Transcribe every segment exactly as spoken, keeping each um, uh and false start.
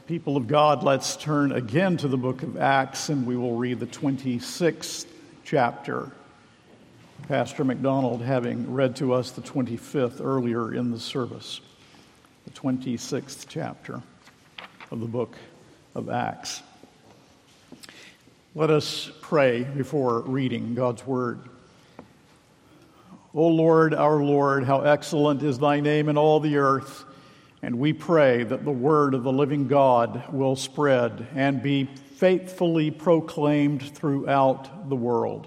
People of God, let's turn again to the book of Acts, and we will read the twenty-sixth chapter. Pastor McDonald having read to us the twenty-fifth earlier in the service. The twenty-sixth chapter of the book of Acts. Let us pray before reading God's word. O Lord, our Lord, how excellent is thy name in all the earth. And we pray that the word of the living God will spread and be faithfully proclaimed throughout the world.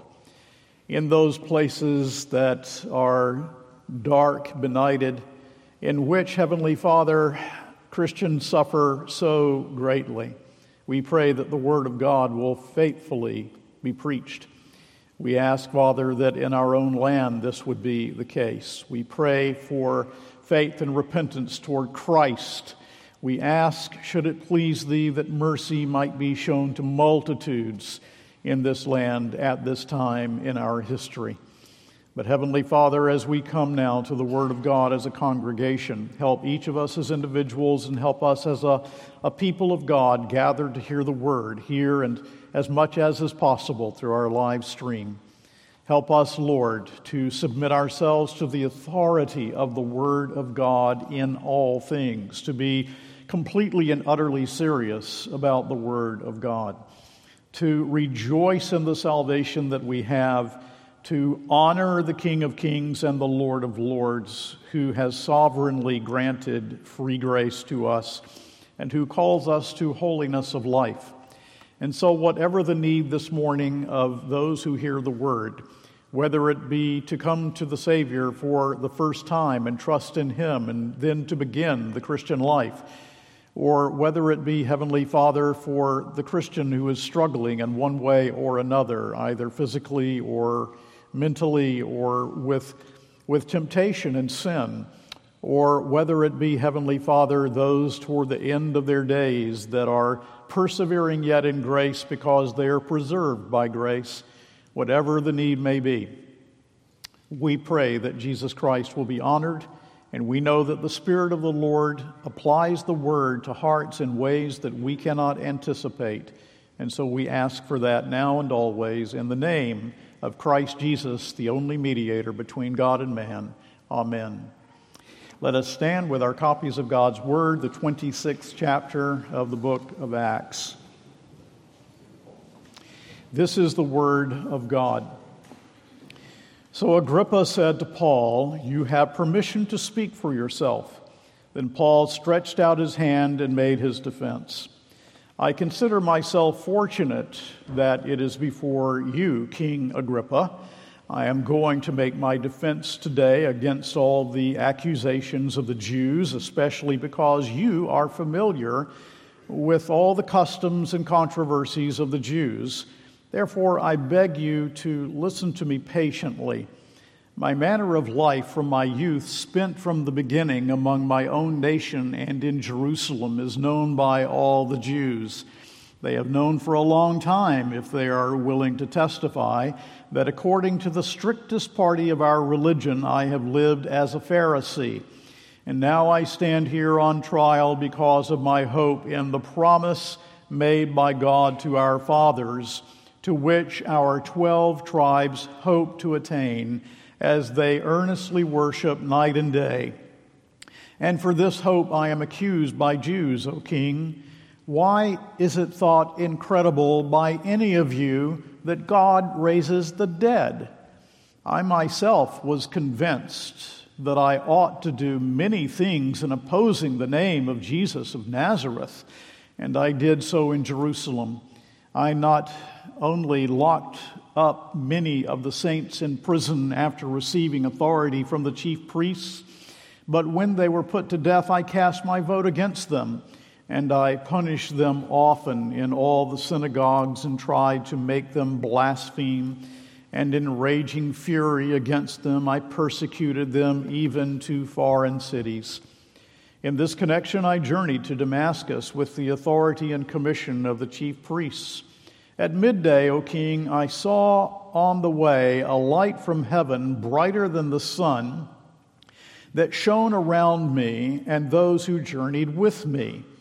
In those places that are dark, benighted, in which, Heavenly Father, Christians suffer so greatly, we pray that the word of God will faithfully be preached. We ask, Father, that in our own land this would be the case. We pray for faith and repentance toward Christ. We ask, should it please Thee, that mercy might be shown to multitudes in this land at this time in our history. But Heavenly Father, as we come now to the Word of God as a congregation, help each of us as individuals and help us as a, a people of God gathered to hear the Word here and as much as is possible through our live stream. Help us, Lord, to submit ourselves to the authority of the Word of God in all things, to be completely and utterly serious about the Word of God, to rejoice in the salvation that we have, to honor the King of Kings and the Lord of Lords, who has sovereignly granted free grace to us and who calls us to holiness of life. And so whatever the need this morning of those who hear the Word, whether it be to come to the Savior for the first time and trust in Him and then to begin the Christian life, or whether it be, Heavenly Father, for the Christian who is struggling in one way or another, either physically or mentally or with, with temptation and sin, or whether it be, Heavenly Father, those toward the end of their days that are persevering yet in grace because they are preserved by grace. Whatever the need may be, we pray that Jesus Christ will be honored, and we know that the Spirit of the Lord applies the Word to hearts in ways that we cannot anticipate. And so we ask for that now and always in the name of Christ Jesus, the only mediator between God and man. Amen. Let us stand with our copies of God's Word, the twenty-sixth chapter of the book of Acts. This is the word of God. So Agrippa said to Paul, "You have permission to speak for yourself." Then Paul stretched out his hand and made his defense. "I consider myself fortunate that it is before you, King Agrippa. I am going to make my defense today against all the accusations of the Jews, especially because you are familiar with all the customs and controversies of the Jews. Therefore, I beg you to listen to me patiently. My manner of life from my youth, spent from the beginning among my own nation and in Jerusalem, is known by all the Jews. They have known for a long time, if they are willing to testify, that according to the strictest party of our religion, I have lived as a Pharisee. And now I stand here on trial because of my hope in the promise made by God to our fathers, to which our twelve tribes hope to attain as they earnestly worship night and day. And for this hope I am accused by Jews, O King. Why is it thought incredible by any of you that God raises the dead? I myself was convinced that I ought to do many things in opposing the name of Jesus of Nazareth, and I did so in Jerusalem. I not only locked up many of the saints in prison after receiving authority from the chief priests, but when they were put to death, I cast my vote against them, and I punished them often in all the synagogues and tried to make them blaspheme, and in raging fury against them, I persecuted them even to foreign cities. In this connection, I journeyed to Damascus with the authority and commission of the chief priests. At midday, O King, I saw on the way a light from heaven brighter than the sun that shone around me and those who journeyed with me.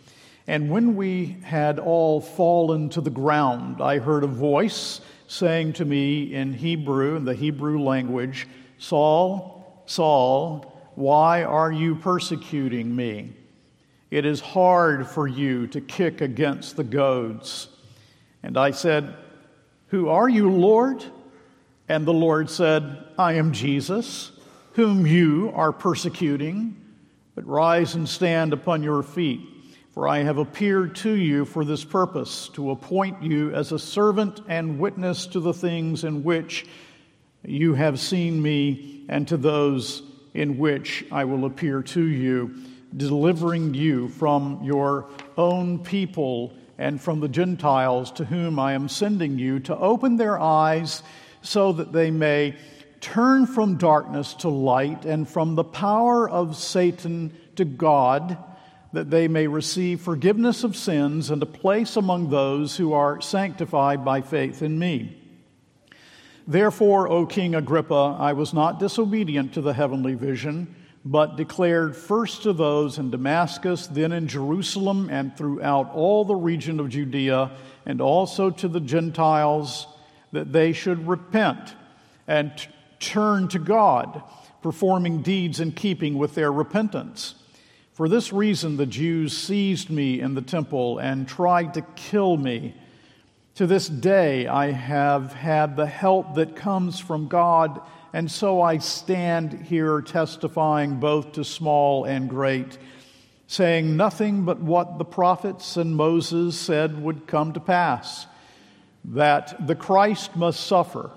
And when we had all fallen to the ground, I heard a voice saying to me in Hebrew, in the Hebrew language, Saul, Saul, why are you persecuting me? It is hard for you to kick against the goads. And I said, who are you, Lord? And the Lord said, I am Jesus, whom you are persecuting. But rise and stand upon your feet, for I have appeared to you for this purpose, to appoint you as a servant and witness to the things in which you have seen me, and to those in which I will appear to you, delivering you from your own people and from the Gentiles to whom I am sending you, to open their eyes so that they may turn from darkness to light and from the power of Satan to God, that they may receive forgiveness of sins and a place among those who are sanctified by faith in me. Therefore, O King Agrippa, I was not disobedient to the heavenly vision, but declared first to those in Damascus, then in Jerusalem, and throughout all the region of Judea, and also to the Gentiles, that they should repent and t- turn to God, performing deeds in keeping with their repentance. For this reason the Jews seized me in the temple and tried to kill me. To this day I have had the help that comes from God, and so I stand here testifying both to small and great, saying nothing but what the prophets and Moses said would come to pass, that the Christ must suffer,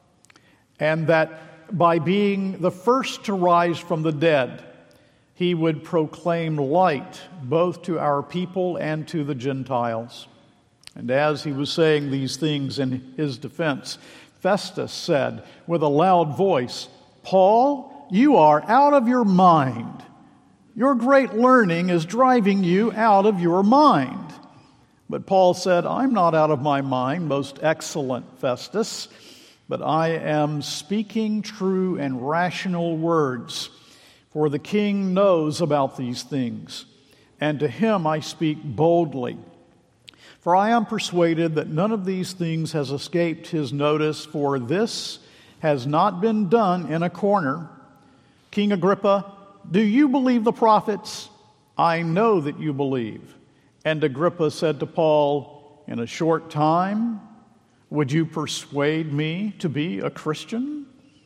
and that by being the first to rise from the dead, he would proclaim light both to our people and to the Gentiles. And as he was saying these things in his defense, Festus said with a loud voice, Paul, you are out of your mind. Your great learning is driving you out of your mind. But Paul said, I'm not out of my mind, most excellent Festus, but I am speaking true and rational words. For the king knows about these things, and to him I speak boldly. For I am persuaded that none of these things has escaped his notice, for this has not been done in a corner. King Agrippa, do you believe the prophets? I know that you believe. And Agrippa said to Paul, in a short time, would you persuade me to be a Christian?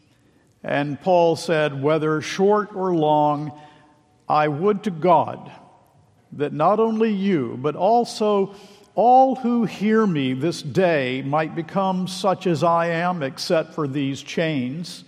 And Paul said, whether short or long, I would to God that not only you, but also all who hear me this day might become such as I am, except for these chains.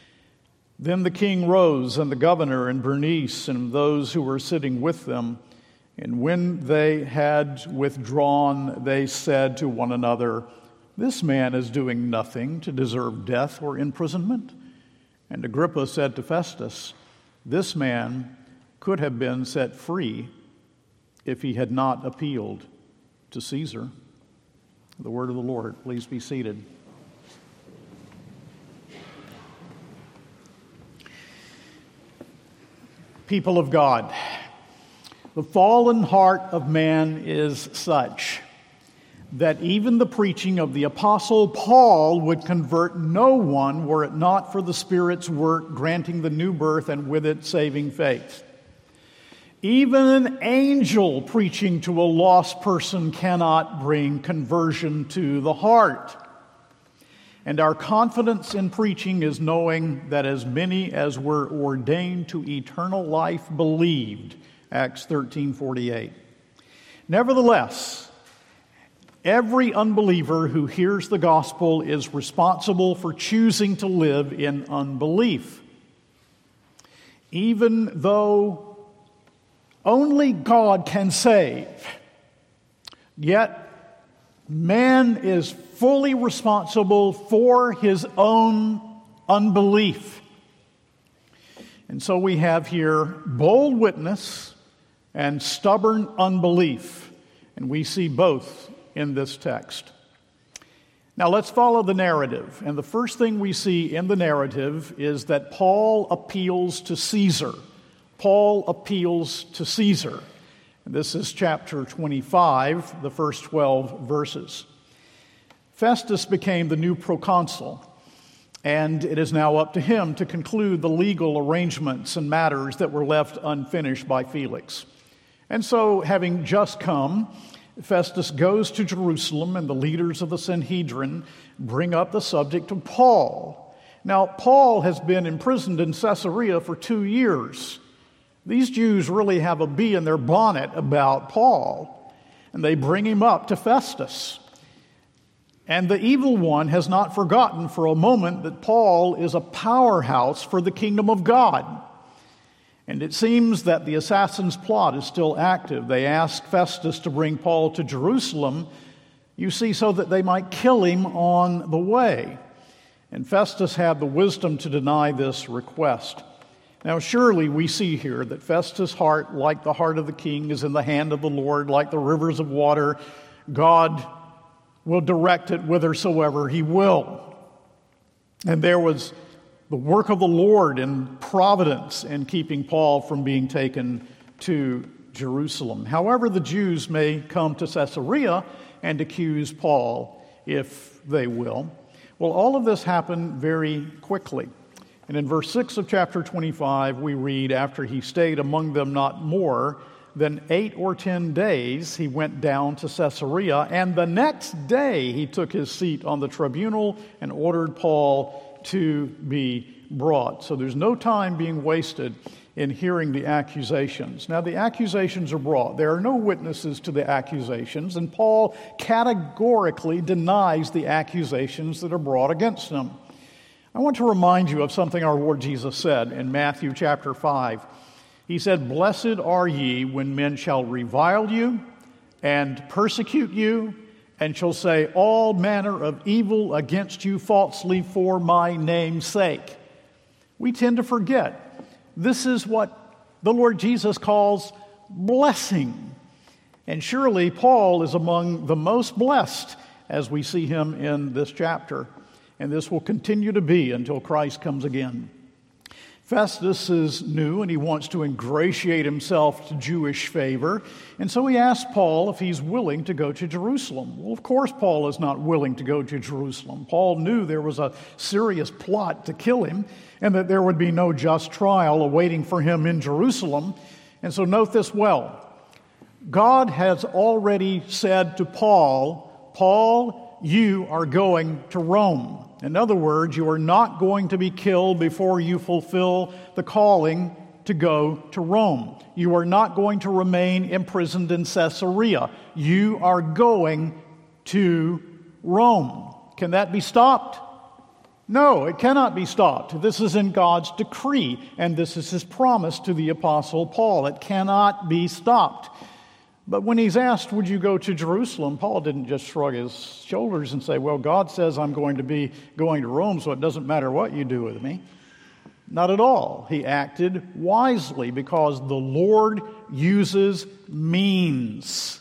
Then the king rose, and the governor, and Bernice, and those who were sitting with them. And when they had withdrawn, they said to one another, this man is doing nothing to deserve death or imprisonment. And Agrippa said to Festus, this man could have been set free if he had not appealed to Caesar. The word of the Lord. Please be seated. People of God, the fallen heart of man is such that even the preaching of the Apostle Paul would convert no one were it not for the Spirit's work granting the new birth and with it saving faith. Even an angel preaching to a lost person cannot bring conversion to the heart. And our confidence in preaching is knowing that as many as were ordained to eternal life believed, Acts thirteen forty-eight. Nevertheless, every unbeliever who hears the gospel is responsible for choosing to live in unbelief. Even though only God can save, yet man is fully responsible for his own unbelief. And so we have here bold witness and stubborn unbelief, and we see both in this text. Now let's follow the narrative. And the first thing we see in the narrative is that Paul appeals to Caesar. Paul appeals to Caesar. This is chapter twenty-five, the first twelve verses. Festus became the new proconsul, and it is now up to him to conclude the legal arrangements and matters that were left unfinished by Felix. And so, having just come, Festus goes to Jerusalem, and the leaders of the Sanhedrin bring up the subject of Paul. Now, Paul has been imprisoned in Caesarea for two years. These Jews really have a bee in their bonnet about Paul, and they bring him up to Festus. And the evil one has not forgotten for a moment that Paul is a powerhouse for the kingdom of God. And it seems that the assassin's plot is still active. They ask Festus to bring Paul to Jerusalem, you see, so that they might kill him on the way. And Festus had the wisdom to deny this request. Now, surely we see here that Festus' heart, like the heart of the king, is in the hand of the Lord, like the rivers of water. God will direct it whithersoever he will. And there was the work of the Lord in providence in keeping Paul from being taken to Jerusalem. However, the Jews may come to Caesarea and accuse Paul if they will. Well, all of this happened very quickly. And in verse six of chapter twenty-five, we read, after he stayed among them not more than eight or ten days, he went down to Caesarea, and the next day he took his seat on the tribunal and ordered Paul to be brought. So there's no time being wasted in hearing the accusations. Now, the accusations are brought. There are no witnesses to the accusations, and Paul categorically denies the accusations that are brought against him. I want to remind you of something our Lord Jesus said in Matthew chapter five. He said, "Blessed are ye when men shall revile you and persecute you, and shall say all manner of evil against you falsely for my name's sake." We tend to forget this is what the Lord Jesus calls blessing. And surely Paul is among the most blessed as we see him in this chapter. And this will continue to be until Christ comes again. Festus is new, and he wants to ingratiate himself to Jewish favor. And so he asks Paul if he's willing to go to Jerusalem. Well, of course Paul is not willing to go to Jerusalem. Paul knew there was a serious plot to kill him, and that there would be no just trial awaiting for him in Jerusalem. And so note this well. God has already said to Paul, Paul, you are going to Rome. In other words, you are not going to be killed before you fulfill the calling to go to Rome. You are not going to remain imprisoned in Caesarea. You are going to Rome. Can that be stopped? No, it cannot be stopped. This is in God's decree, and this is his promise to the Apostle Paul. It cannot be stopped. But when he's asked, would you go to Jerusalem, Paul didn't just shrug his shoulders and say, well, God says I'm going to be going to Rome, so it doesn't matter what you do with me. Not at all. He acted wisely because the Lord uses means,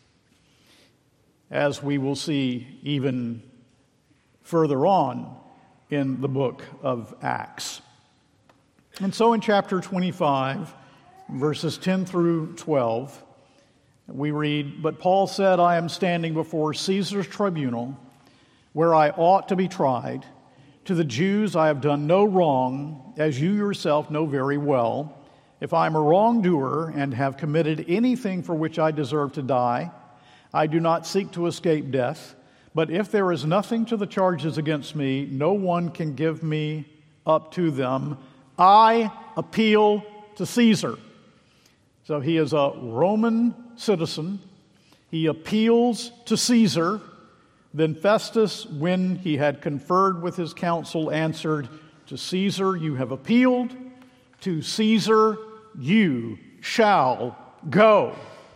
as we will see even further on in the book of Acts. And so in chapter twenty-five, verses ten through twelve, we read, "But Paul said, I am standing before Caesar's tribunal, where I ought to be tried. To the Jews I have done no wrong, as you yourself know very well. If I am a wrongdoer and have committed anything for which I deserve to die, I do not seek to escape death. But if there is nothing to the charges against me, no one can give me up to them. I appeal to Caesar." So he is a Roman citizen. He appeals to Caesar. Then Festus, when he had conferred with his council, answered, "To Caesar you have appealed, to Caesar you shall go."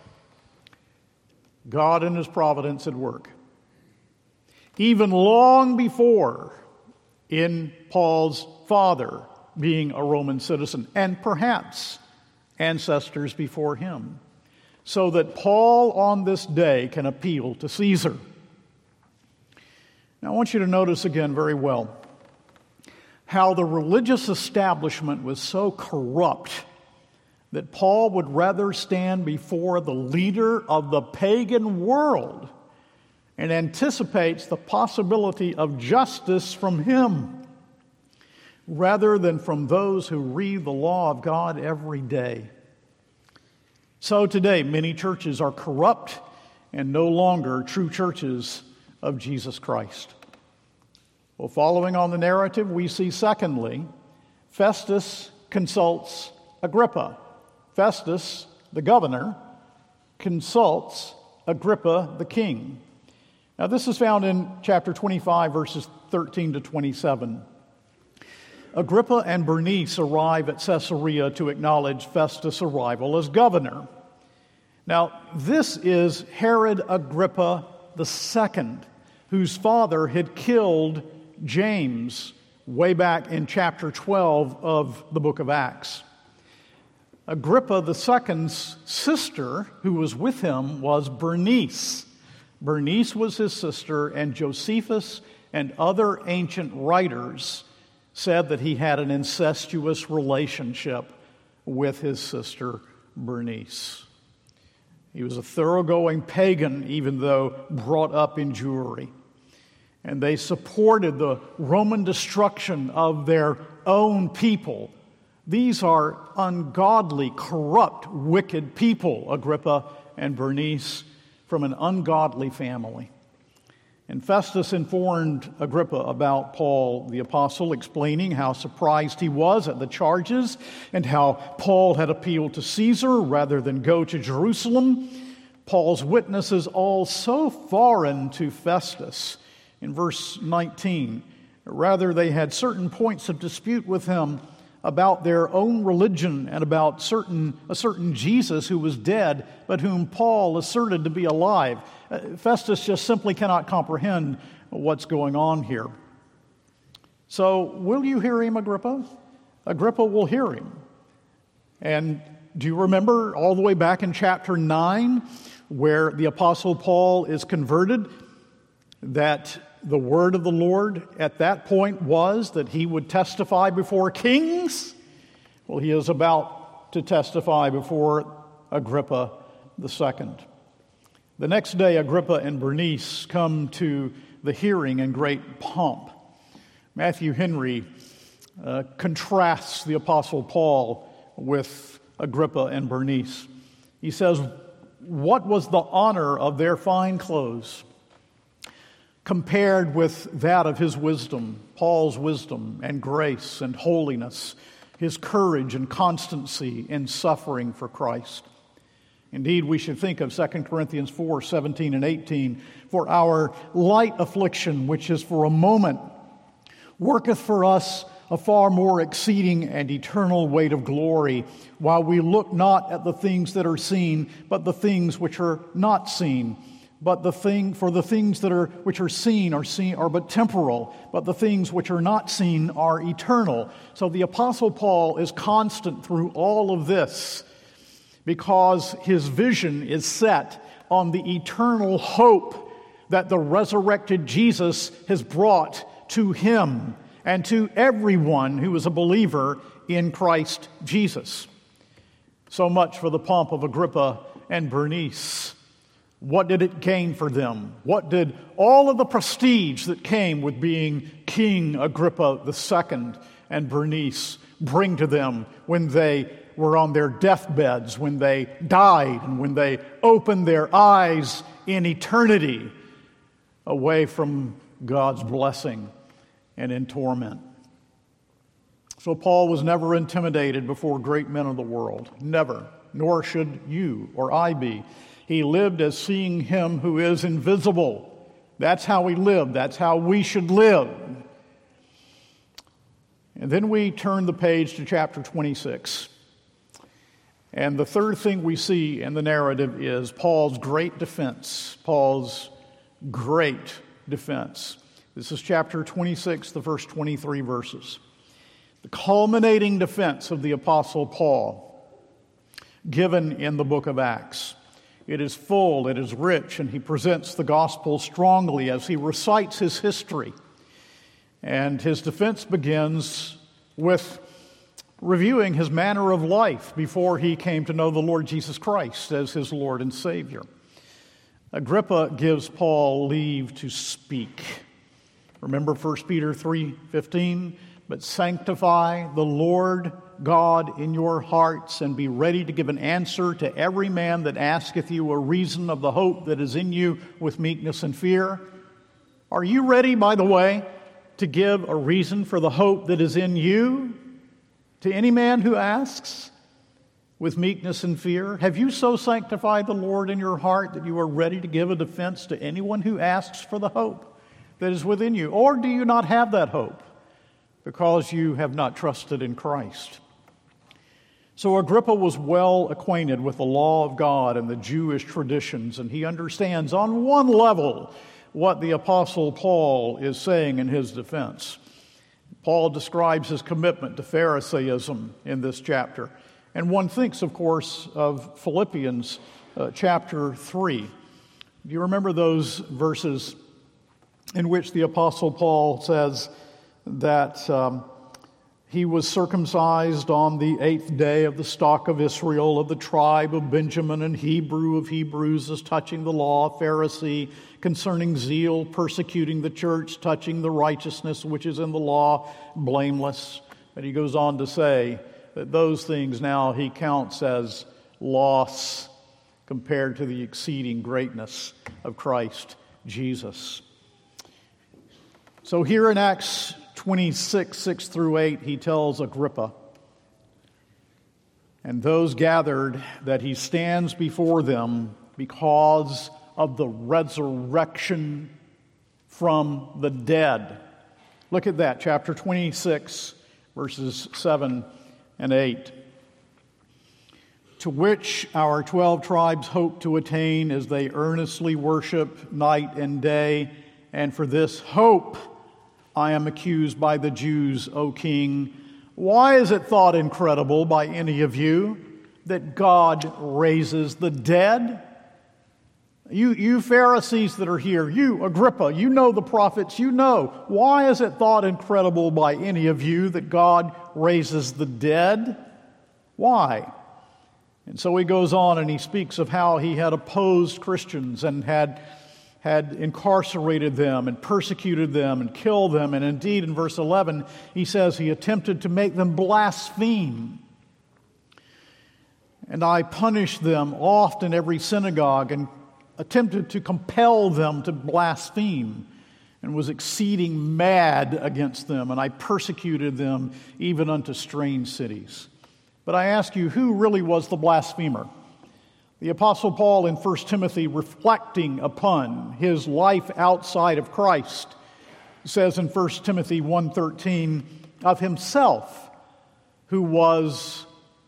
God in his providence at work. Even long before in Paul's father being a Roman citizen, and perhaps ancestors before him, so that Paul on this day can appeal to Caesar. Now I want you to notice again very well how the religious establishment was so corrupt that Paul would rather stand before the leader of the pagan world and anticipates the possibility of justice from him rather than from those who read the law of God every day. So today, many churches are corrupt and no longer true churches of Jesus Christ. Well, following on the narrative, we see secondly, Festus consults Agrippa. Festus, the governor, consults Agrippa, the king. Now, this is found in chapter twenty-five, verses thirteen to twenty-seven. Agrippa and Bernice arrive at Caesarea to acknowledge Festus' arrival as governor. Now, this is Herod Agrippa the Second, whose father had killed James way back in chapter twelve of the book of Acts. Agrippa the Second's sister, who was with him, was Bernice. Bernice was his sister, and Josephus and other ancient writers said that he had an incestuous relationship with his sister Bernice. He was a thoroughgoing pagan, even though brought up in Jewry. And they supported the Roman destruction of their own people. These are ungodly, corrupt, wicked people, Agrippa and Bernice, from an ungodly family. And Festus informed Agrippa about Paul the apostle, explaining how surprised he was at the charges and how Paul had appealed to Caesar rather than go to Jerusalem. Paul's witnesses all so foreign to Festus. In verse nineteen, rather they had certain points of dispute with him about their own religion and about certain a certain Jesus who was dead, but whom Paul asserted to be alive. Uh, Festus just simply cannot comprehend what's going on here. So, will you hear him, Agrippa? Agrippa will hear him. And do you remember all the way back in chapter nine, where the Apostle Paul is converted, that the word of the Lord at that point was that he would testify before kings? Well, he is about to testify before Agrippa the Second. The next day, Agrippa and Bernice come to the hearing in great pomp. Matthew Henry uh, contrasts the Apostle Paul with Agrippa and Bernice. He says, "What was the honor of their fine clothes compared with that of his wisdom, Paul's wisdom and grace and holiness, his courage and constancy in suffering for Christ? Indeed, we should think of Second Corinthians four, seventeen and eighteen, for our light affliction, which is for a moment, worketh for us a far more exceeding and eternal weight of glory, while we look not at the things that are seen, but the things which are not seen. But the thing, for the things that are which are seen are seen are but temporal, but the things which are not seen are eternal." So the Apostle Paul is constant through all of this because his vision is set on the eternal hope that the resurrected Jesus has brought to him and to everyone who is a believer in Christ Jesus. So much for the pomp of Agrippa and Bernice. What did it gain for them? What did all of the prestige that came with being King Agrippa the Second and Bernice bring to them when they were on their deathbeds, when they died, and when they opened their eyes in eternity away from God's blessing and in torment? So Paul was never intimidated before great men of the world. Never. Nor should you or I be. He lived as seeing him who is invisible. That's how he lived. That's how we should live. And then we turn the page to chapter twenty-six. And the third thing we see in the narrative is Paul's great defense. Paul's great defense. This is chapter twenty-six, the first twenty-three verses. The culminating defense of the Apostle Paul, given in the book of Acts. It is full, it is rich, and he presents the gospel strongly as he recites his history. And his defense begins with reviewing his manner of life before he came to know the Lord Jesus Christ as his Lord and Savior. Agrippa gives Paul leave to speak. Remember First Peter three fifteen, but sanctify the Lord God in your hearts, and be ready to give an answer to every man that asketh you a reason of the hope that is in you with meekness and fear. Are you ready, by the way, to give a reason for the hope that is in you to any man who asks with meekness and fear? Have you so sanctified the Lord in your heart that you are ready to give a defense to anyone who asks for the hope that is within you? Or do you not have that hope because you have not trusted in Christ? So Agrippa was well acquainted with the law of God and the Jewish traditions, and he understands on one level what the Apostle Paul is saying in his defense. Paul describes his commitment to Pharisaism in this chapter. And one thinks, of course, of Philippians uh, chapter three. Do you remember those verses in which the Apostle Paul says that um, he was circumcised on the eighth day of the stock of Israel, of the tribe of Benjamin, and Hebrew of Hebrews, as touching the law, Pharisee, concerning zeal, persecuting the church, touching the righteousness which is in the law, blameless. And he goes on to say that those things now he counts as loss compared to the exceeding greatness of Christ Jesus. So here in Acts twenty-six, six through eight, he tells Agrippa and those gathered that he stands before them because of the resurrection from the dead. Look at that, chapter twenty-six, verses seven and eight. To which our twelve tribes hope to attain as they earnestly worship night and day, and for this hope I am accused by the Jews, O king. Why is it thought incredible by any of you that God raises the dead? You, you Pharisees that are here, you Agrippa, you know the prophets, you know. Why is it thought incredible by any of you that God raises the dead? Why? And so he goes on and he speaks of how he had opposed Christians and had had incarcerated them and persecuted them and killed them. And indeed, in verse eleven, he says he attempted to make them blaspheme. And I punished them oft in every synagogue and attempted to compel them to blaspheme, and was exceeding mad against them, and I persecuted them even unto strange cities. But I ask you, who really was the blasphemer? The Apostle Paul in First Timothy, reflecting upon his life outside of Christ, says in First Timothy one thirteen, of himself, who was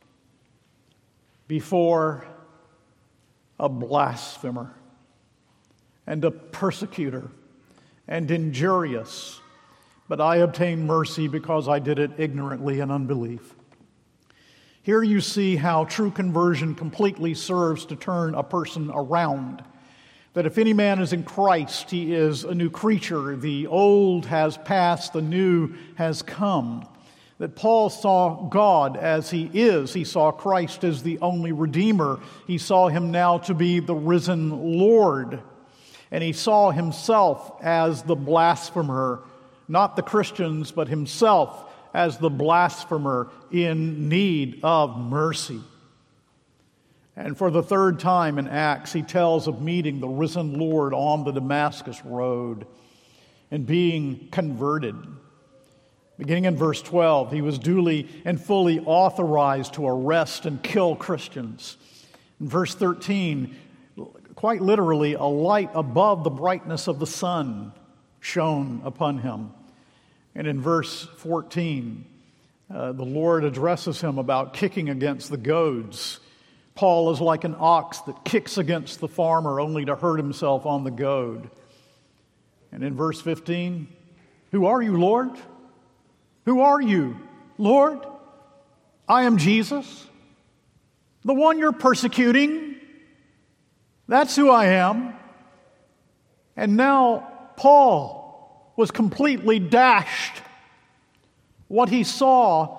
before a blasphemer and a persecutor and injurious, but I obtained mercy because I did it ignorantly in unbelief. Here you see how true conversion completely serves to turn a person around. That if any man is in Christ, he is a new creature. The old has passed, the new has come. That Paul saw God as he is. He saw Christ as the only Redeemer. He saw him now to be the risen Lord. And he saw himself as the blasphemer, not the Christians, but himself as the blasphemer in need of mercy. And for the third time in Acts, he tells of meeting the risen Lord on the Damascus road and being converted. Beginning in verse twelve, he was duly and fully authorized to arrest and kill Christians. In verse thirteen, quite literally, a light above the brightness of the sun shone upon him. And in verse fourteen, uh, the Lord addresses him about kicking against the goads. Paul is like an ox that kicks against the farmer only to hurt himself on the goad. And in verse fifteen, who are you, Lord? Who are you, Lord? I am Jesus, the one you're persecuting. That's who I am. And now Paul was completely dashed. What he saw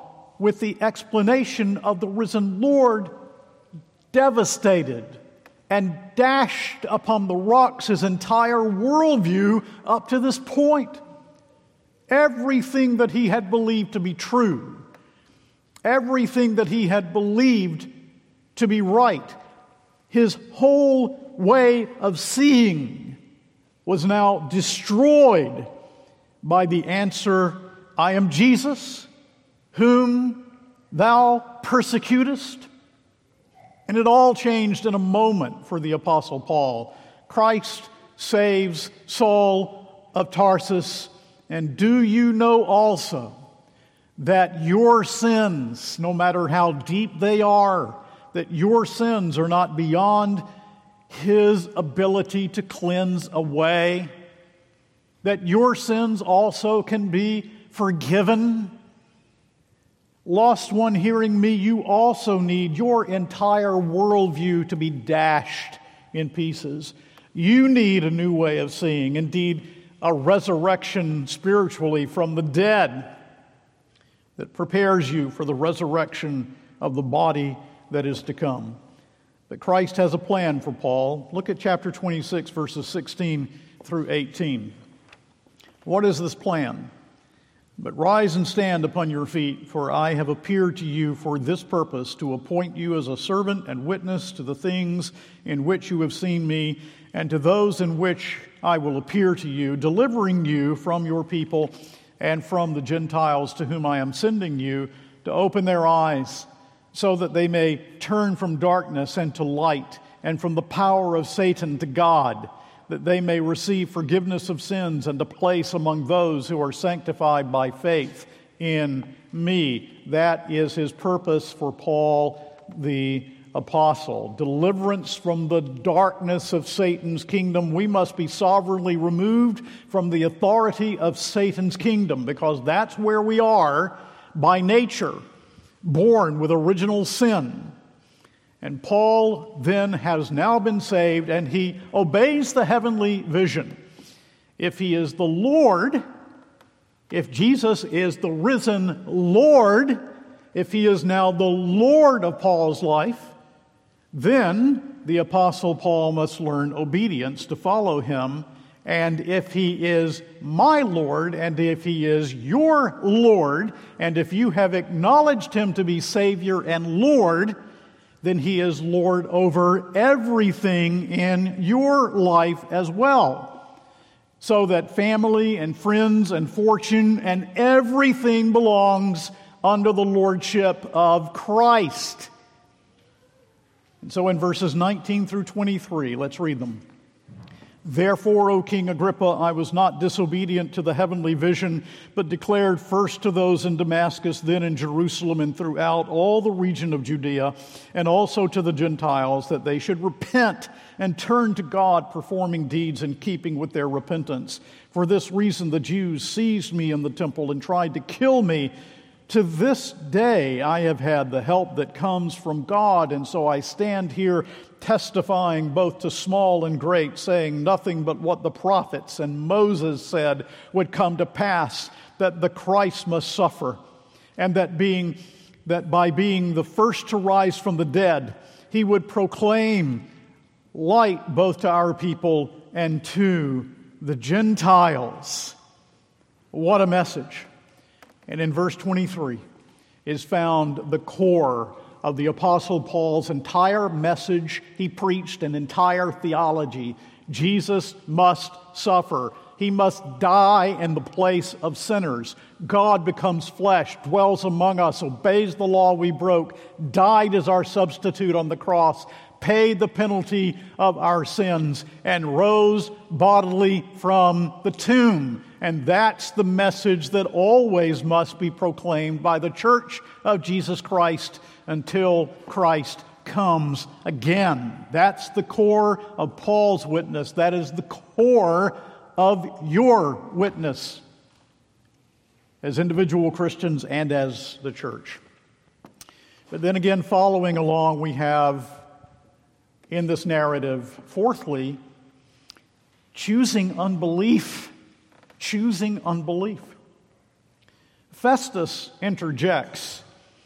with the explanation of the risen Lord, devastated and dashed upon the rocks his entire worldview up to this point. Everything that he had believed to be true, everything that he had believed to be right, his whole way of seeing was now destroyed by the answer, I am Jesus, whom thou persecutest. And it all changed in a moment for the Apostle Paul. Christ saves Saul of Tarsus. And do you know also that your sins, no matter how deep they are, that your sins are not beyond his ability to cleanse away? That your sins also can be forgiven? Lost one hearing me, you also need your entire worldview to be dashed in pieces. You need a new way of seeing, indeed, a resurrection spiritually from the dead that prepares you for the resurrection of the body that is to come. But Christ has a plan for Paul. Look at chapter twenty-six, verses sixteen through eighteen. What is this plan? But rise and stand upon your feet, for I have appeared to you for this purpose, to appoint you as a servant and witness to the things in which you have seen me, and to those in which I will appear to you, delivering you from your people and from the Gentiles to whom I am sending you, to open their eyes, so that they may turn from darkness into light, and from the power of Satan to God, that they may receive forgiveness of sins and a place among those who are sanctified by faith in me. That is his purpose for Paul the apostle. Deliverance from the darkness of Satan's kingdom. We must be sovereignly removed from the authority of Satan's kingdom, because that's where we are by nature, born with original sin. And Paul then has now been saved, and he obeys the heavenly vision. If he is the Lord, if Jesus is the risen Lord, if he is now the Lord of Paul's life, then the Apostle Paul must learn obedience to follow him. And if he is my Lord, and if he is your Lord, and if you have acknowledged him to be Savior and Lord, then he is Lord over everything in your life as well. So that family and friends and fortune and everything belongs under the lordship of Christ. And so in verses nineteen through twenty-three, let's read them. Therefore, O King Agrippa, I was not disobedient to the heavenly vision, but declared first to those in Damascus, then in Jerusalem, and throughout all the region of Judea, and also to the Gentiles, that they should repent and turn to God, performing deeds in keeping with their repentance. For this reason the Jews seized me in the temple and tried to kill me. To this day I have had the help that comes from God, and so I stand here testifying both to small and great, saying nothing but what the prophets and Moses said would come to pass, that the Christ must suffer, and that being that by being the first to rise from the dead, he would proclaim light both to our people and to the Gentiles. What a message. And in verse twenty-three is found the core of the Apostle Paul's entire message. He preached an entire theology. Jesus must suffer. He must die in the place of sinners. God becomes flesh, dwells among us, obeys the law we broke, died as our substitute on the cross, paid the penalty of our sins, and rose bodily from the tomb. And that's the message that always must be proclaimed by the church of Jesus Christ until Christ comes again. That's the core of Paul's witness. That is the core of your witness as individual Christians and as the church. But then again, following along, we have in this narrative, fourthly, choosing unbelief. Choosing unbelief. Festus interjects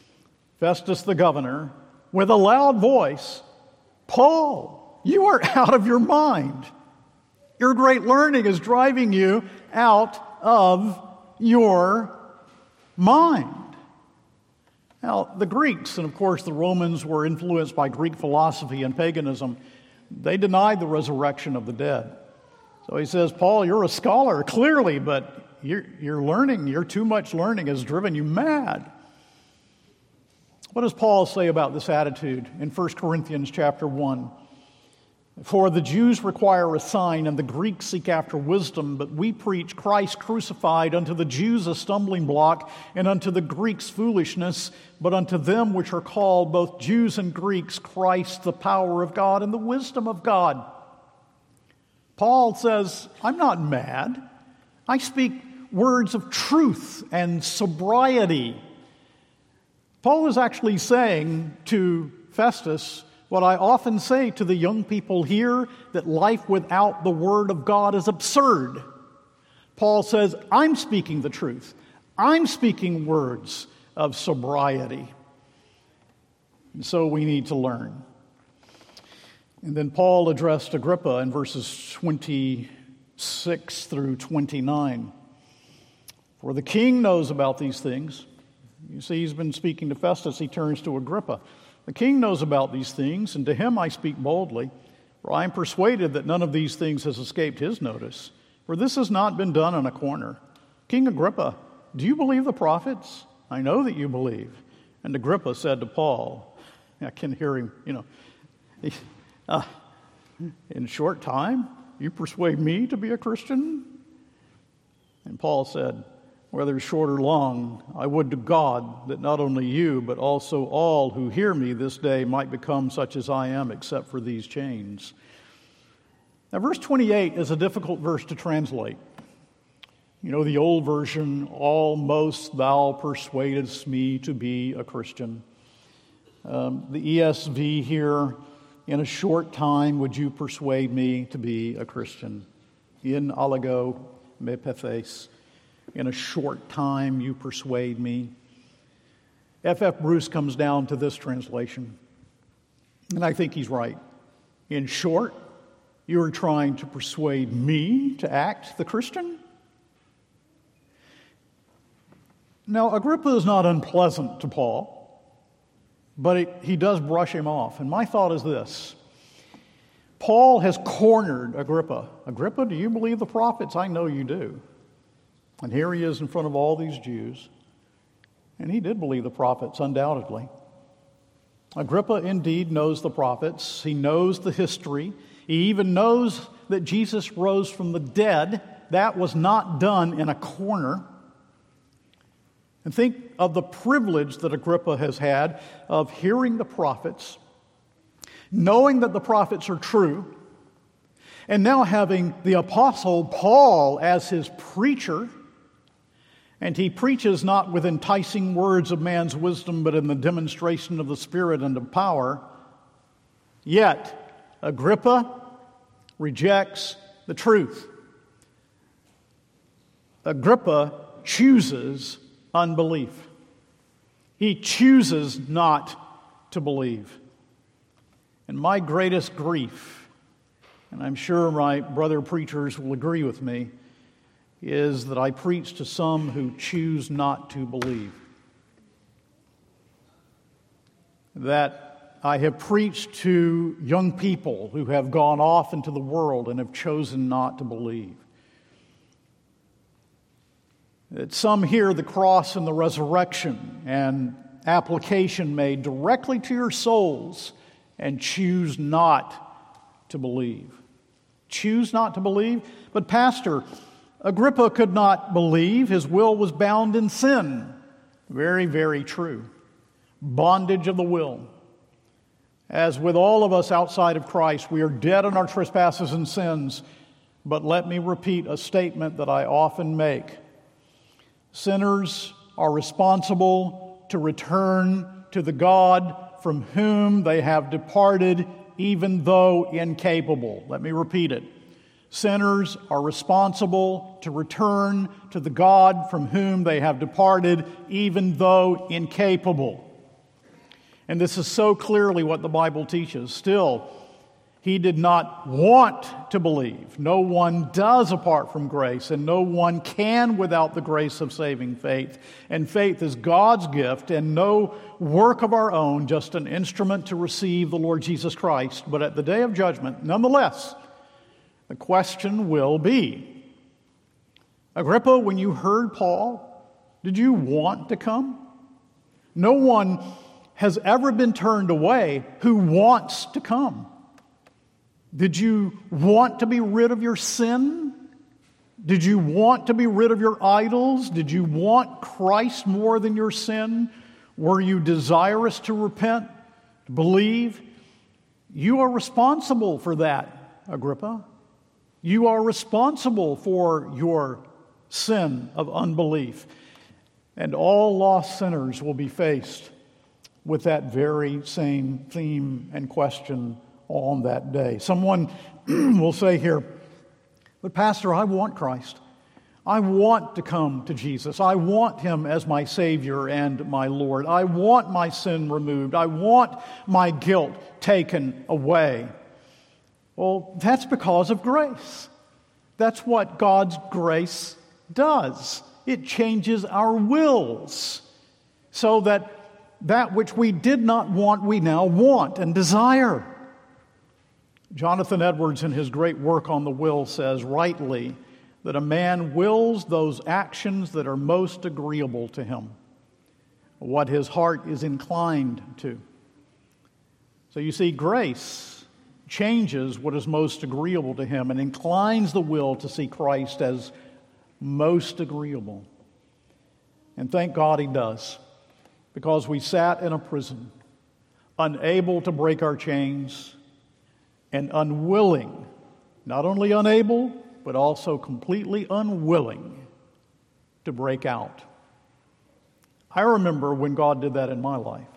Festus the governor, with a loud voice, "Paul, you are out of your mind. Your great learning is driving you out of your mind." Now, the Greeks, and of course the Romans, were influenced by Greek philosophy and paganism. They denied the resurrection of the dead. So he says, "Paul, you're a scholar, clearly, but your, your learning, your too much learning has driven you mad." What does Paul say about this attitude in First Corinthians chapter one? "For the Jews require a sign, and the Greeks seek after wisdom, but we preach Christ crucified, unto the Jews a stumbling block, and unto the Greeks foolishness, but unto them which are called, both Jews and Greeks, Christ the power of God and the wisdom of God." Paul says, I'm not mad. I speak words of truth and sobriety. Paul is actually saying to Festus what I often say to the young people here, that life without the Word of God is absurd. Paul says, I'm speaking the truth. I'm speaking words of sobriety. And so we need to learn. And then Paul addressed Agrippa in verses twenty-six through twenty-nine. "For the king knows about these things." You see, he's been speaking to Festus. He turns to Agrippa. "The king knows about these things, and to him I speak boldly. For I am persuaded that none of these things has escaped his notice. For this has not been done in a corner. King Agrippa, do you believe the prophets? I know that you believe." And Agrippa said to Paul, I can hear him, you know, he, uh, "In a short time, you persuade me to be a Christian?" And Paul said, "Whether short or long, I would to God that not only you, but also all who hear me this day might become such as I am, except for these chains." Now, verse twenty-eight is a difficult verse to translate. You know, the old version, "Almost thou persuadest me to be a Christian." Um, the E S V here, "In a short time would you persuade me to be a Christian." In alego me pethes. "In a short time you persuade me." F F Bruce comes down to this translation, and I think he's right. In short, you're trying to persuade me to act the Christian? Now, Agrippa is not unpleasant to Paul, but it, he does brush him off. And my thought is this. Paul has cornered Agrippa. "Agrippa, do you believe the prophets? I know you do." And here he is in front of all these Jews. And he did believe the prophets, undoubtedly. Agrippa indeed knows the prophets. He knows the history. He even knows that Jesus rose from the dead. That was not done in a corner. And think of the privilege that Agrippa has had of hearing the prophets, knowing that the prophets are true, and now having the Apostle Paul as his preacher. And he preaches not with enticing words of man's wisdom, but in the demonstration of the Spirit and of power. Yet, Agrippa rejects the truth. Agrippa chooses unbelief. He chooses not to believe. And my greatest grief, and I'm sure my brother preachers will agree with me, is that I preach to some who choose not to believe. That I have preached to young people who have gone off into the world and have chosen not to believe. That some hear the cross and the resurrection and application made directly to your souls and choose not to believe. Choose not to believe? But Pastor, Agrippa could not believe. His will was bound in sin. Very, very true. Bondage of the will. As with all of us outside of Christ, we are dead in our trespasses and sins. But let me repeat a statement that I often make. Sinners are responsible to return to the God from whom they have departed, even though incapable. Let me repeat it. Sinners are responsible to return to the God from whom they have departed, even though incapable. And this is so clearly what the Bible teaches. Still, he did not want to believe. No one does apart from grace, and no one can without the grace of saving faith. And faith is God's gift and no work of our own, just an instrument to receive the Lord Jesus Christ. But at the day of judgment, nonetheless, the question will be, Agrippa, when you heard Paul, did you want to come? No one has ever been turned away who wants to come. Did you want to be rid of your sin? Did you want to be rid of your idols? Did you want Christ more than your sin? Were you desirous to repent, to believe? You are responsible for that, Agrippa. You are responsible for your sin of unbelief. And all lost sinners will be faced with that very same theme and question on that day. Someone will say here, but Pastor, I want Christ. I want to come to Jesus. I want Him as my Savior and my Lord. I want my sin removed. I want my guilt taken away. Well, that's because of grace. That's what God's grace does. It changes our wills so that that which we did not want, we now want and desire. Jonathan Edwards, in his great work on the will, says rightly that a man wills those actions that are most agreeable to him, what his heart is inclined to. So you see, grace changes what is most agreeable to him and inclines the will to see Christ as most agreeable. And thank God He does, because we sat in a prison, unable to break our chains, and unwilling, not only unable, but also completely unwilling to break out. I remember when God did that in my life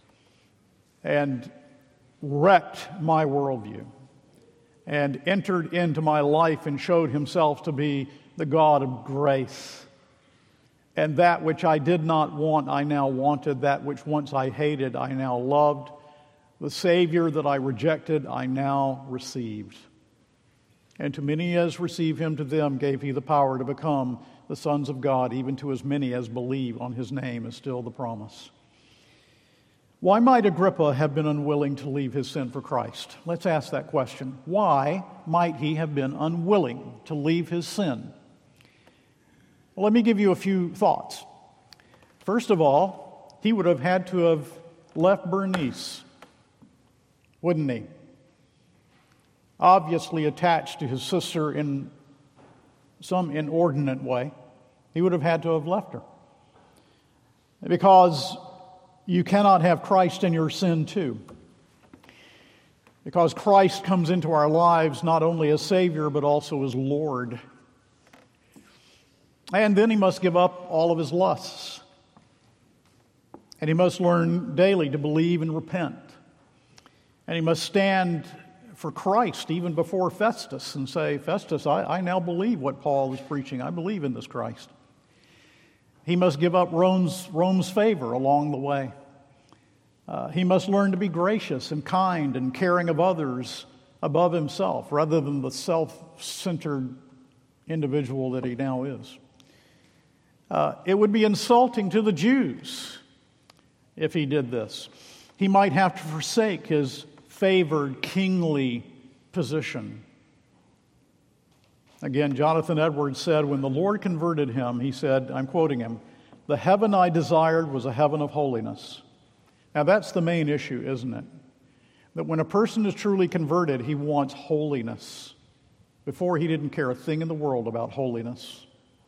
and wrecked my worldview and entered into my life and showed Himself to be the God of grace. And that which I did not want, I now wanted. That which once I hated, I now loved. The Savior that I rejected, I now received. And to many as receive Him, to them gave He the power to become the sons of God, even to as many as believe on His name, is still the promise. Why might Agrippa have been unwilling to leave his sin for Christ? Let's ask that question. Why might he have been unwilling to leave his sin? Well, let me give you a few thoughts. First of all, he would have had to have left Bernice, wouldn't he? Obviously attached to his sister in some inordinate way. He would have had to have left her. Because you cannot have Christ in your sin too. Because Christ comes into our lives not only as Savior, but also as Lord. And then he must give up all of his lusts. And he must learn daily to believe and repent. And he must stand for Christ even before Festus and say, Festus, I, I now believe what Paul is preaching. I believe in this Christ. He must give up Rome's, Rome's favor along the way. Uh, he must learn to be gracious and kind and caring of others above himself, rather than the self-centered individual that he now is. Uh, it would be insulting to the Jews if he did this. He might have to forsake his favored kingly position. Again, Jonathan Edwards said, when the Lord converted him, he said, I'm quoting him, "The heaven I desired was a heaven of holiness." Now that's the main issue, isn't it? That when a person is truly converted, he wants holiness. Before, he didn't care a thing in the world about holiness.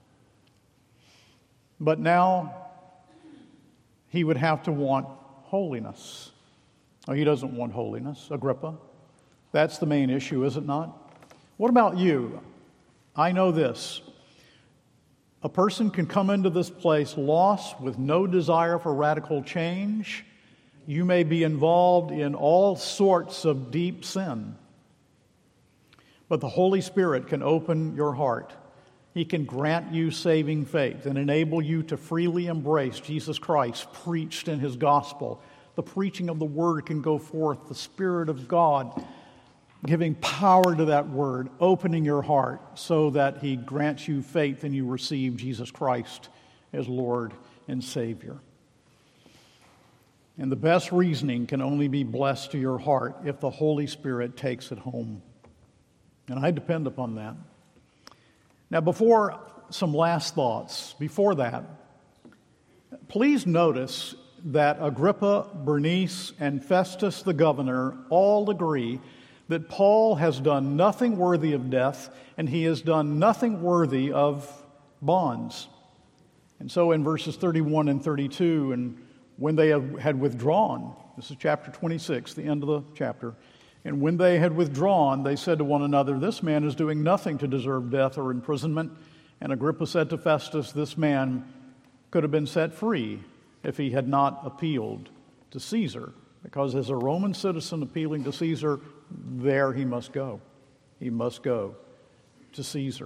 But now, he would have to want holiness. Oh, he doesn't want holiness, Agrippa. That's the main issue, is it not? What about you? I know this. A person can come into this place lost with no desire for radical change. You may be involved in all sorts of deep sin. But the Holy Spirit can open your heart. He can grant you saving faith and enable you to freely embrace Jesus Christ preached in His gospel the preaching of the Word can go forth, the Spirit of God giving power to that Word, opening your heart so that He grants you faith and you receive Jesus Christ as Lord and Savior. And the best reasoning can only be blessed to your heart if the Holy Spirit takes it home. And I depend upon that. Now, before some last thoughts, before that, please notice that Agrippa, Bernice, and Festus the governor all agree that Paul has done nothing worthy of death, and he has done nothing worthy of bonds. And so in verses thirty-one and thirty-two, and when they had withdrawn, this is chapter twenty-six, the end of the chapter, and when they had withdrawn, they said to one another, "This man is doing nothing to deserve death or imprisonment." And Agrippa said to Festus, "This man could have been set free if he had not appealed to Caesar, because as a Roman citizen appealing to Caesar, there he must go. He must go to Caesar."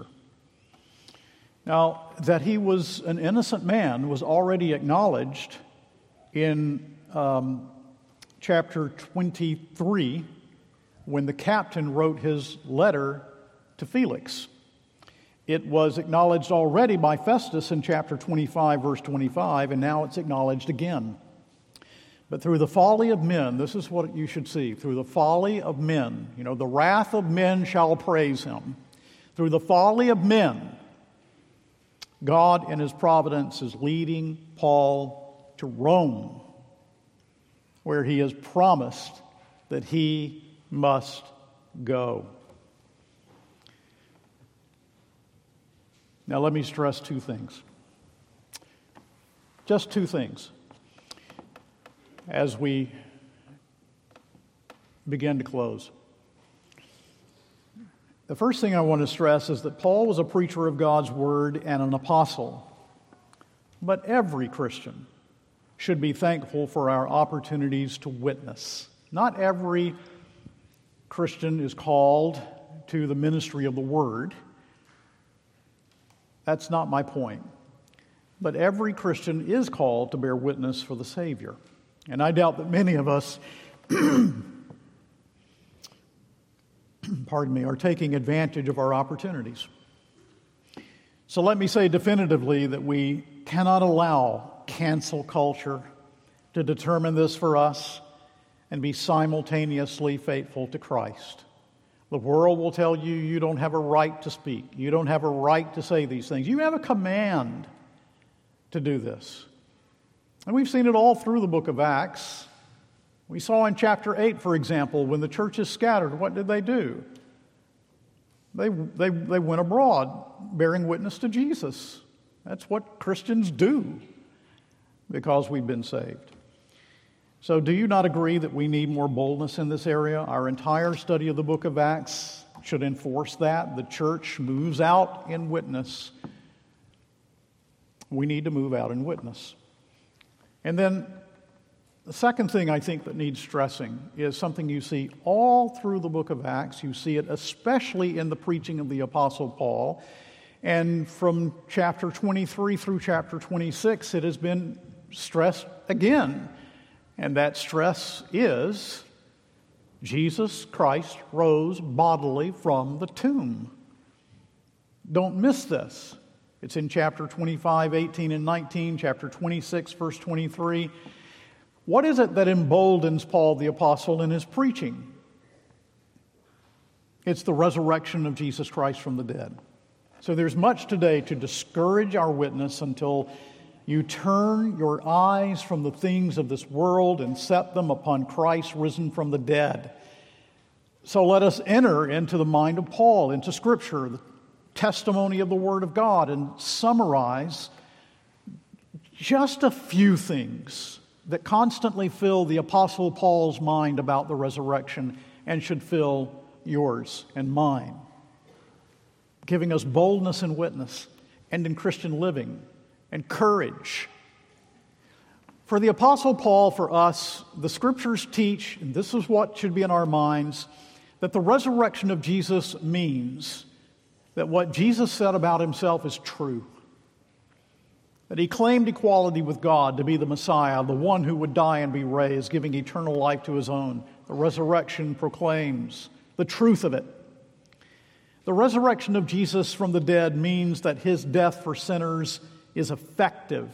Now, that he was an innocent man was already acknowledged in um, chapter twenty-three, when the captain wrote his letter to Felix. It was acknowledged already by Festus in chapter twenty-five, verse twenty-five, and now it's acknowledged again. But through the folly of men, this is what you should see. Through the folly of men, you know, the wrath of men shall praise him. Through the folly of men, God in His providence is leading Paul to Rome, where he has promised that he must go. Now let me stress two things. Just two things as we begin to close. The first thing I want to stress is that Paul was a preacher of God's Word and an apostle. But every Christian should be thankful for our opportunities to witness. Not every Christian is called to the ministry of the Word. That's not my point. But every Christian is called to bear witness for the Savior. And I doubt that many of us, pardon me, are taking advantage of our opportunities. So let me say definitively that we cannot allow cancel culture to determine this for us and be simultaneously faithful to Christ. The world will tell you you don't have a right to speak. You don't have a right to say these things. You have a command to do this. And we've seen it all through the book of Acts. We saw in chapter eight, for example, when the churches scattered, what did they do? They, they, they went abroad bearing witness to Jesus. That's what Christians do because we've been saved. So do you not agree that we need more boldness in this area? Our entire study of the book of Acts should enforce that. The church moves out in witness. We need to move out in witness. And then the second thing I think that needs stressing is something you see all through the book of Acts. You see it especially in the preaching of the Apostle Paul. And from chapter twenty-three through chapter twenty-six, it has been stressed again. And that stress is Jesus Christ rose bodily from the tomb. Don't miss this. It's in chapter twenty-five, eighteen, and nineteen, chapter twenty-six, verse twenty-three. What is it that emboldens Paul the Apostle in his preaching? It's the resurrection of Jesus Christ from the dead. So there's much today to discourage our witness until you turn your eyes from the things of this world and set them upon Christ risen from the dead. So let us enter into the mind of Paul, into Scripture, the testimony of the Word of God, and summarize just a few things that constantly fill the Apostle Paul's mind about the resurrection and should fill yours and mine, giving us boldness in witness and in Christian living and courage. For the Apostle Paul, for us, the Scriptures teach, and this is what should be in our minds, that the resurrection of Jesus means that what Jesus said about himself is true. that he claimed equality with God to be the Messiah, the one who would die and be raised, giving eternal life to his own. The resurrection proclaims the truth of it. The resurrection of Jesus from the dead means that his death for sinners is effective,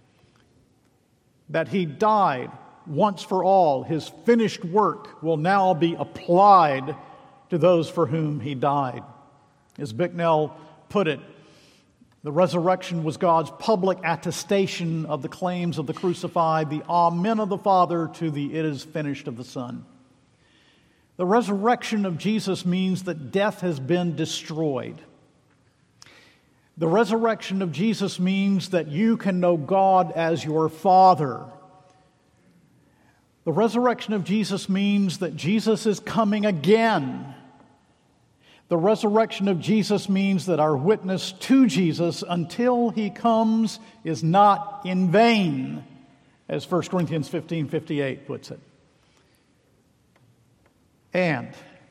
that he died once for all. His finished work will now be applied to those for whom he died. As Bicknell put it, the resurrection was God's public attestation of the claims of the crucified, the Amen of the Father to the it is finished of the Son. The resurrection of Jesus means that death has been destroyed. The resurrection of Jesus means that you can know God as your Father. The resurrection of Jesus means that Jesus is coming again. The resurrection of Jesus means that our witness to Jesus until he comes is not in vain, as First Corinthians fifteen fifty-eight puts it. And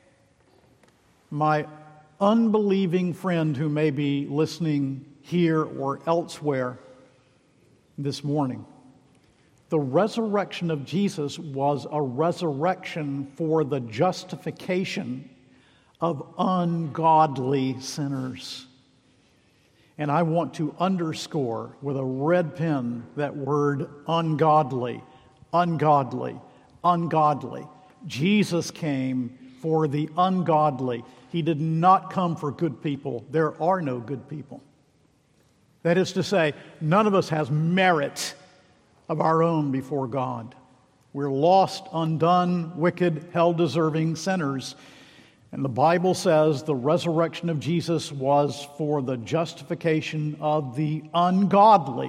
my unbelieving friend who may be listening here or elsewhere this morning, the resurrection of Jesus was a resurrection for the justification of ungodly sinners. And I want to underscore with a red pen that word ungodly, ungodly, ungodly. Jesus came for the ungodly. He did not come for good people. There are no good people. That is to say, none of us has merit of our own before God. We're lost, undone, wicked, hell-deserving sinners. And the Bible says the resurrection of Jesus was for the justification of the ungodly.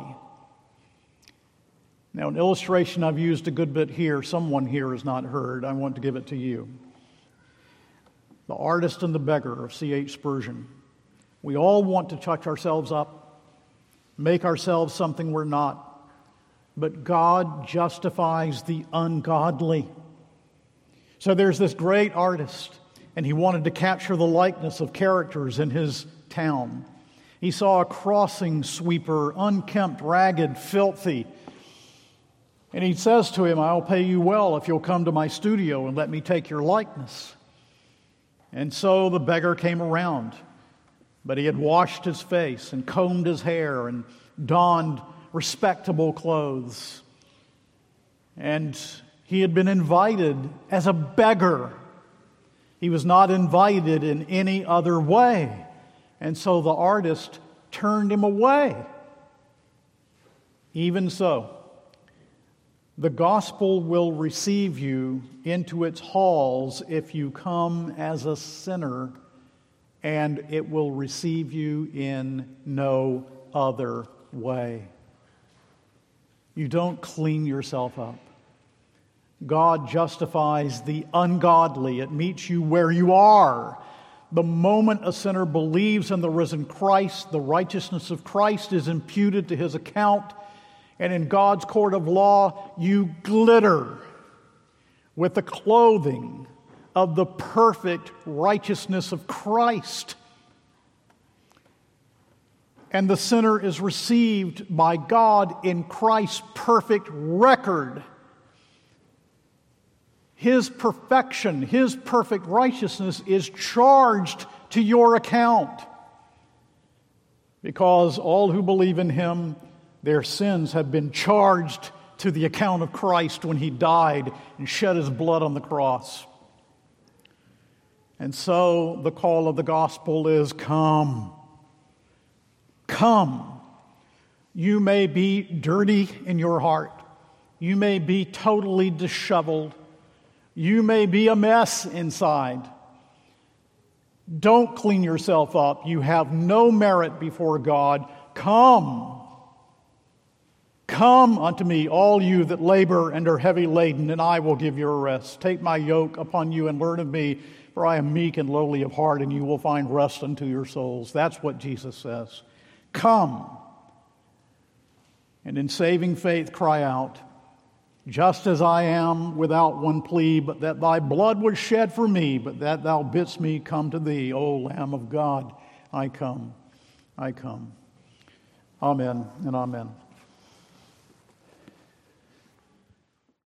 Now, an illustration I've used a good bit here, someone here has not heard. I want to give it to you. The Artist and the Beggar of C H Spurgeon. We all want to touch ourselves up, make ourselves something we're not. But God justifies the ungodly. So there's this great artist, and he wanted to capture the likeness of characters in his town. He saw a crossing sweeper, unkempt, ragged, filthy. And he says to him, I'll pay you well if you'll come to my studio and let me take your likeness. And so the beggar came around, but he had washed his face and combed his hair and donned respectable clothes. And he had been invited as a beggar. He was not invited in any other way. And so the artist turned him away. Even so, the gospel will receive you into its halls if you come as a sinner, and it will receive you in no other way. You don't clean yourself up. God justifies the ungodly. It meets you where you are. The moment a sinner believes in the risen Christ, the righteousness of Christ is imputed to his account. And in God's court of law, you glitter with the clothing of the perfect righteousness of Christ. And the sinner is received by God in Christ's perfect record. His perfection, his perfect righteousness is charged to your account. Because all who believe in him, their sins have been charged to the account of Christ when he died and shed his blood on the cross. And so the call of the gospel is, come. Come. You may be dirty in your heart. You may be totally disheveled. You may be a mess inside. Don't clean yourself up. You have no merit before God. Come. Come unto me, all you that labor and are heavy laden, and I will give you a rest. Take my yoke upon you and learn of me, for I am meek and lowly of heart, and you will find rest unto your souls. That's what Jesus says. Come. And in saving faith, cry out, just as I am without one plea, but that thy blood was shed for me, but that thou bidst me come to thee, O Lamb of God. I come. I come. Amen and amen.